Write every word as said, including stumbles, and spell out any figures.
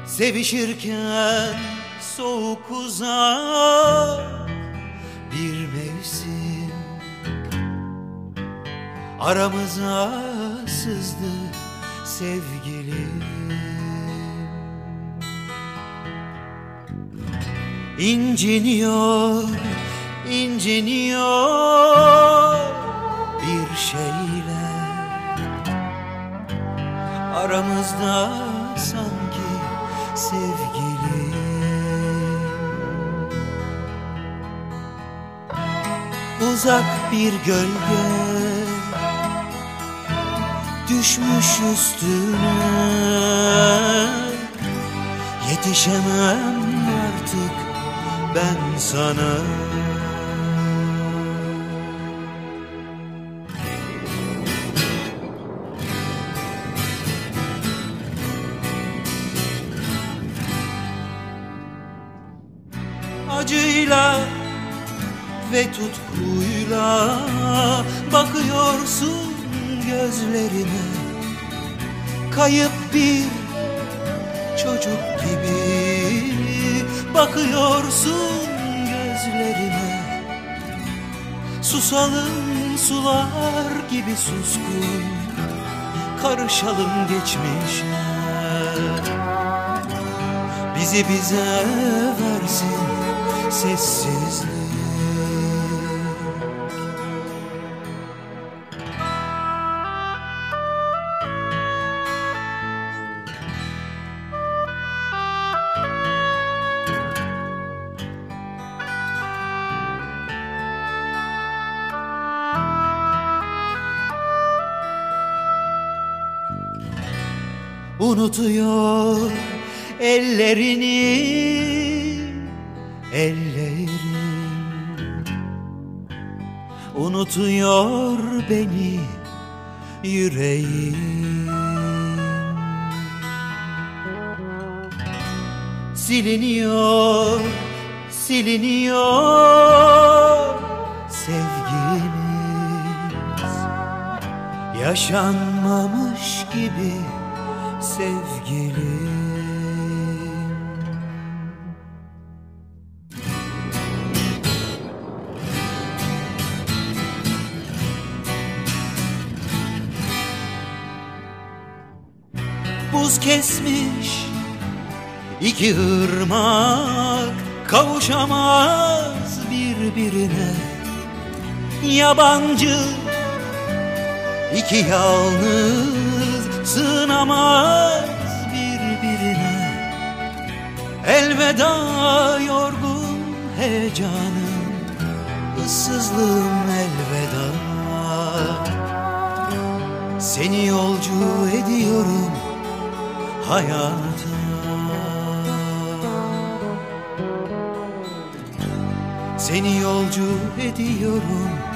Sevişirken soğuk uzak bir mevsim aramıza sızdı sevgilim. İnciniyor, inciniyor bir şeyler aramızda sanki sevgilim. Uzak bir gölge düşmüş üstüne, yetişemem artık ben sana. Acıyla ve tutkuyla bakıyorsun gözlerime, kayıp bir çocuk gibi bakıyorsun gözlerime. Susalım sular gibi suskun, karışalım geçmişe, bizi bize versin sessizlik. Unutuyor ellerini, ellerim unutuyor beni, yüreğim. Siliniyor, siliniyor sevgimiz, yaşanmamış gibi sevgilim. Buz kesmiş iki ırmak kavuşamaz birbirine, yabancı iki yalnız sığınamaz birbirine. Elveda yorgun heyecanım, ıssızlığım elveda. Seni yolcu ediyorum hayata, seni yolcu ediyorum